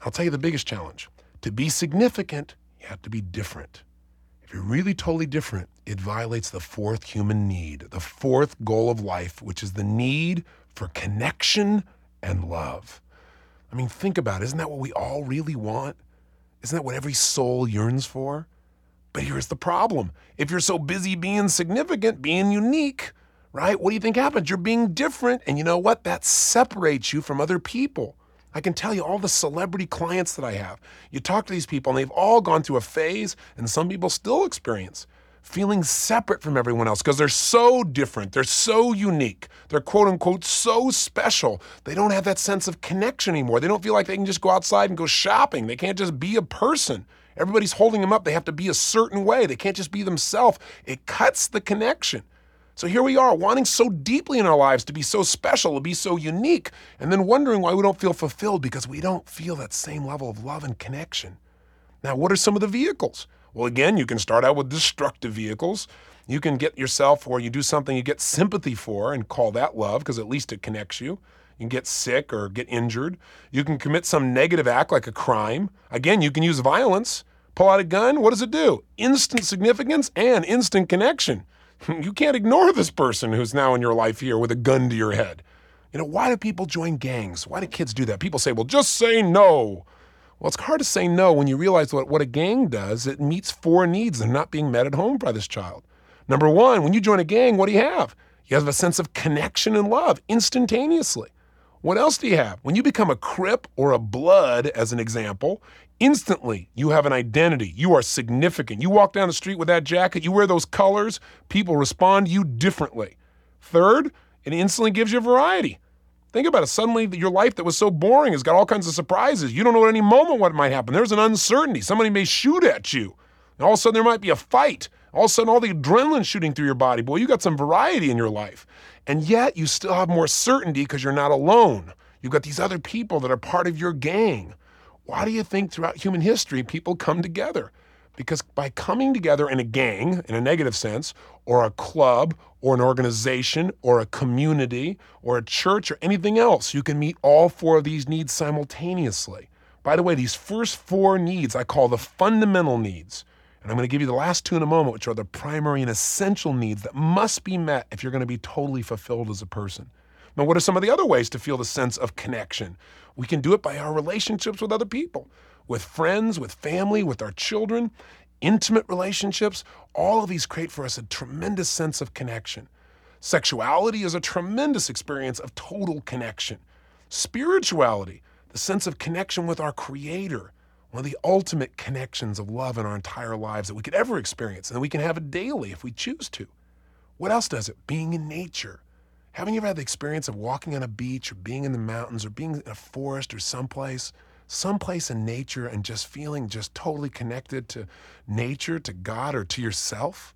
I'll tell you the biggest challenge. To be significant, you have to be different. If you're really totally different, it violates the fourth human need, the fourth goal of life, which is the need for connection and love. I mean, think about it. Isn't that what we all really want? Isn't that what every soul yearns for? But here's the problem. If you're so busy being significant, being unique, right? What do you think happens? You're being different. And you know what? That separates you from other people. I can tell you all the celebrity clients that I have. You talk to these people and they've all gone through a phase, and some people still experience feeling separate from everyone else because they're so different. They're so unique. They're quote unquote so special. They don't have that sense of connection anymore. They don't feel like they can just go outside and go shopping. They can't just be a person. Everybody's holding them up. They have to be a certain way. They can't just be themselves. It cuts the connection. So here we are, wanting so deeply in our lives to be so special, to be so unique, and then wondering why we don't feel fulfilled because we don't feel that same level of love and connection. Now, what are some of the vehicles? Well, again, you can start out with destructive vehicles. You can get yourself, or you do something you get sympathy for and call that love because at least it connects you. You can get sick or get injured. You can commit some negative act like a crime. Again, you can use violence. Pull out a gun. What does it do? Instant significance and instant connection. You can't ignore this person who's now in your life here with a gun to your head. You know, why do people join gangs? Why do kids do that? People say, well, just say no. Well, it's hard to say no when you realize what a gang does. It meets four needs that are not being met at home by this child. Number one, when you join a gang, what do you have? You have a sense of connection and love instantaneously. What else do you have? When you become a Crip or a Blood, as an example, instantly you have an identity. You are significant. You walk down the street with that jacket, you wear those colors, people respond to you differently. Third, it instantly gives you variety. Think about it. Suddenly your life that was so boring has got all kinds of surprises. You don't know at any moment what might happen. There's an uncertainty. Somebody may shoot at you. And all of a sudden there might be a fight. All of a sudden all the adrenaline shooting through your body. Boy, you got some variety in your life. And yet you still have more certainty because you're not alone. You've got these other people that are part of your gang. Why do you think throughout human history people come together? Because by coming together in a gang, in a negative sense, or a club, or an organization, or a community, or a church, or anything else, you can meet all four of these needs simultaneously. By the way, these first four needs I call the fundamental needs. And I'm going to give you the last two in a moment, which are the primary and essential needs that must be met if you're going to be totally fulfilled as a person. Now, what are some of the other ways to feel the sense of connection? We can do it by our relationships with other people, with friends, with family, with our children, intimate relationships. All of these create for us a tremendous sense of connection. Sexuality is a tremendous experience of total connection. Spirituality, the sense of connection with our Creator, one of the ultimate connections of love in our entire lives that we could ever experience, and that we can have it daily if we choose to. What else does it? Being in nature. Haven't you ever had the experience of walking on a beach or being in the mountains or being in a forest or someplace in nature and just feeling just totally connected to nature, to God, or to yourself?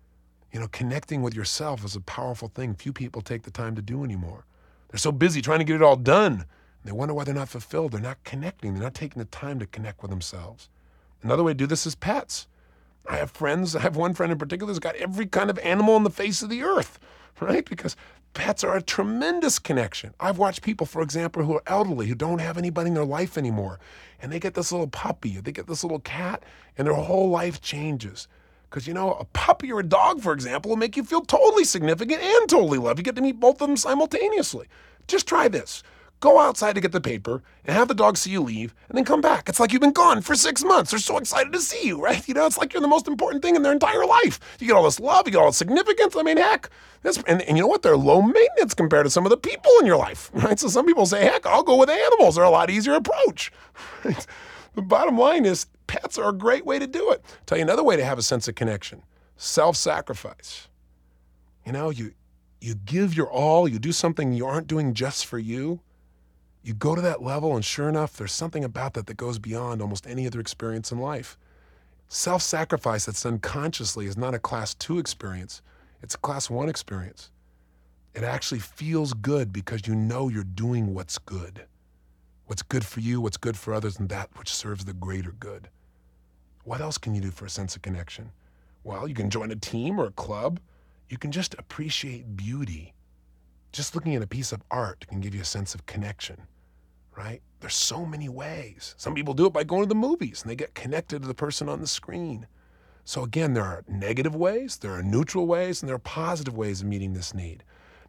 You know, connecting with yourself is a powerful thing few people take the time to do anymore. They're so busy trying to get it all done. They wonder why they're not fulfilled. They're not connecting. They're not taking the time to connect with themselves. Another way to do this is pets. I have friends. I have one friend in particular who's got every kind of animal on the face of the earth, right? Because pets are a tremendous connection. I've watched people, for example, who are elderly, who don't have anybody in their life anymore, and they get this little puppy, or they get this little cat, and their whole life changes. Because, you know, a puppy or a dog, for example, will make you feel totally significant and totally loved. You get to meet both of them simultaneously. Just try this. Go outside to get the paper and have the dog see you leave and then come back. It's like you've been gone for 6 months. They're so excited to see you, right? You know, it's like you're the most important thing in their entire life. You get all this love, you get all this significance. I mean, heck, and you know what? They're low maintenance compared to some of the people in your life, right? So some people say, heck, I'll go with animals. They're a lot easier approach. Right? The bottom line is pets are a great way to do it. I'll tell you another way to have a sense of connection: self-sacrifice. You know, you give your all, you do something you aren't doing just for you. You go to that level, and sure enough, there's something about that goes beyond almost any other experience in life. Self-sacrifice that's done consciously is not a class 2 experience. It's a class 1 experience. It actually feels good because you know you're doing what's good for you, what's good for others, and that which serves the greater good. What else can you do for a sense of connection? Well, you can join a team or a club. You can just appreciate beauty. Just looking at a piece of art can give you a sense of connection, right? There's so many ways. Some people do it by going to the movies and they get connected to the person on the screen. So again, there are negative ways, there are neutral ways, and there are positive ways of meeting this need.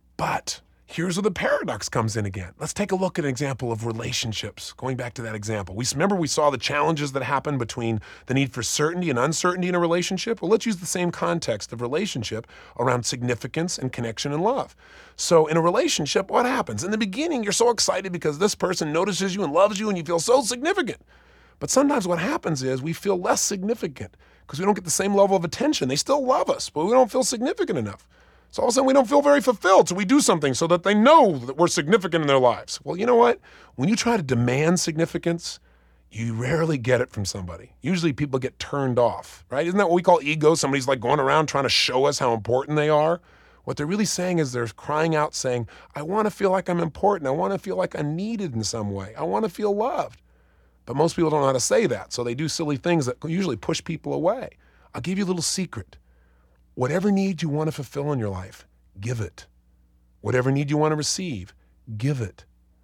But here's where the paradox comes in again. Let's take a look at an example of relationships. Going back to that example, we saw the challenges that happen between the need for certainty and uncertainty in a relationship. Well, let's use the same context of relationship around significance and connection and love. So in a relationship, what happens? In the beginning, you're so excited because this person notices you and loves you and you feel so significant. But sometimes what happens is we feel less significant because we don't get the same level of attention. They still love us, but we don't feel significant enough. So all of a sudden we don't feel very fulfilled. So we do something so that they know that we're significant in their lives. Well, you know what? When you try to demand significance, you rarely get it from somebody. Usually people get turned off, right? Isn't that what we call ego? Somebody's like going around trying to show us how important they are. What they're really saying is they're crying out saying, I want to feel like I'm important. I want to feel like I'm needed in some way. I want to feel loved. But most people don't know how to say that. So they do silly things that usually push people away. I'll give you a little secret. Whatever need you want to fulfill in your life, give it. Whatever need you want to receive, give it.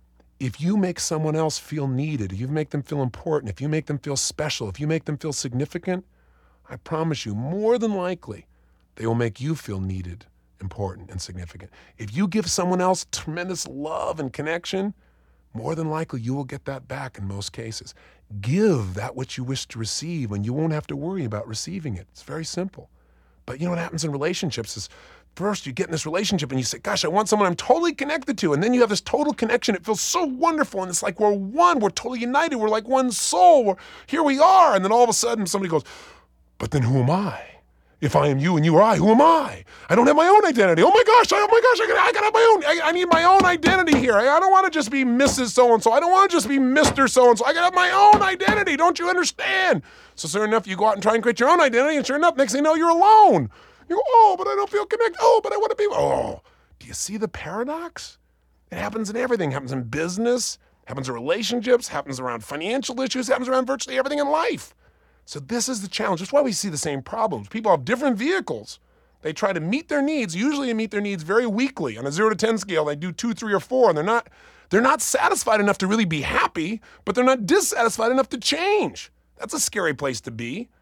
If you make someone else feel needed, if you make them feel important, if you make them feel special, if you make them feel significant, I promise you, more than likely, they will make you feel needed, important, and significant. If you give someone else tremendous love and connection, more than likely you will get that back in most cases. Give that which you wish to receive, and you won't have to worry about receiving it. It's very simple. But you know what happens in relationships is first you get in this relationship and you say, gosh, I want someone I'm totally connected to. And then you have this total connection. It feels so wonderful. And it's like we're one. We're totally united. We're like one soul. Here we are. And then all of a sudden somebody goes, but then who am I? If I am you and you are I, who am I? I don't have my own identity. Oh my gosh, I gotta have my own. I need my own identity here. I don't want to just be Mrs. So-and-so. I don't want to just be Mr. So-and-so. I gotta have my own identity. Don't you understand? So sure enough, you go out and try and create your own identity, and sure enough, next thing you know, you're alone. You go, oh, but I don't feel connected. Oh, but I want to be. Oh, do you see the paradox? It happens in everything. It happens in business, happens in relationships, happens around financial issues, happens around virtually everything in life. So this is the challenge. That's why we see the same problems. People have different vehicles. They try to meet their needs. Usually they meet their needs very weakly. On a 0 to 10 scale, they do 2, 3, or 4, and they're not satisfied enough to really be happy, but they're not dissatisfied enough to change. That's a scary place to be.